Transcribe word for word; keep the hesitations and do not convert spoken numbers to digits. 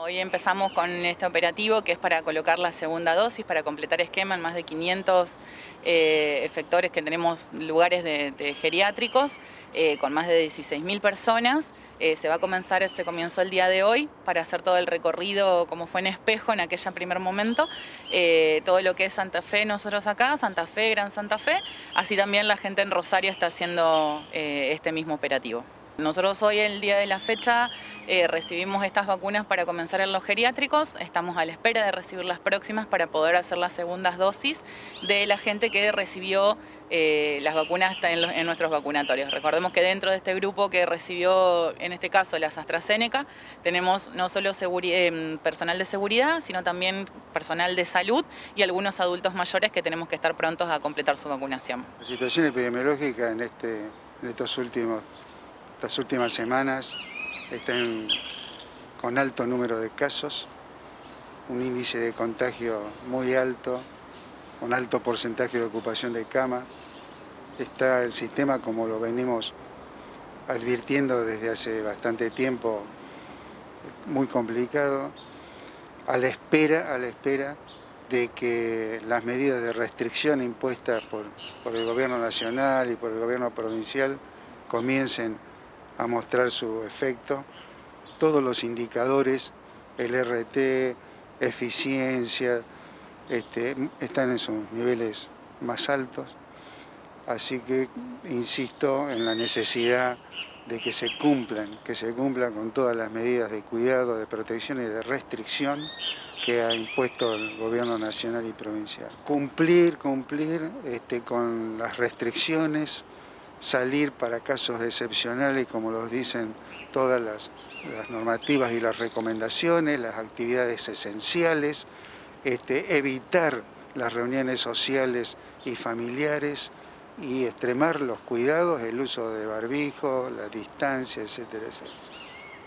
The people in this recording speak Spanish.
Hoy empezamos con este operativo que es para colocar la segunda dosis, para completar esquema en más de quinientos eh, efectores que tenemos lugares de, de geriátricos, eh, con más de dieciséis mil personas. Eh, se va a comenzar, se comenzó el día de hoy para hacer todo el recorrido como fue en Espejo en aquel primer momento, eh, todo lo que es Santa Fe, nosotros acá, Santa Fe, Gran Santa Fe, así también la gente en Rosario está haciendo eh, este mismo operativo. Nosotros hoy, el día de la fecha, eh, recibimos estas vacunas para comenzar en los geriátricos. Estamos a la espera de recibir las próximas para poder hacer las segundas dosis de la gente que recibió eh, las vacunas en, los, en nuestros vacunatorios. Recordemos que dentro de este grupo que recibió, en este caso, las AstraZeneca, tenemos no solo eh, personal de seguridad, sino también personal de salud y algunos adultos mayores que tenemos que estar prontos a completar su vacunación. La situación epidemiológica en, este, en estos últimos Las últimas semanas están con alto número de casos, un índice de contagio muy alto, un alto porcentaje de ocupación de cama. Está el sistema, como lo venimos advirtiendo desde hace bastante tiempo, muy complicado, a la espera, a la espera de que las medidas de restricción impuestas por, por el gobierno nacional y por el gobierno provincial comiencen a mostrar su efecto. Todos los indicadores, el R T, eficiencia, este, están en sus niveles más altos, así que insisto en la necesidad de que se cumplan, que se cumplan con todas las medidas de cuidado, de protección y de restricción que ha impuesto el gobierno nacional y provincial. Cumplir, cumplir este, con las restricciones, salir para casos excepcionales, como los dicen todas las, las normativas y las recomendaciones, las actividades esenciales, este, evitar las reuniones sociales y familiares y extremar los cuidados, el uso de barbijo, la distancia, etcétera, etcétera.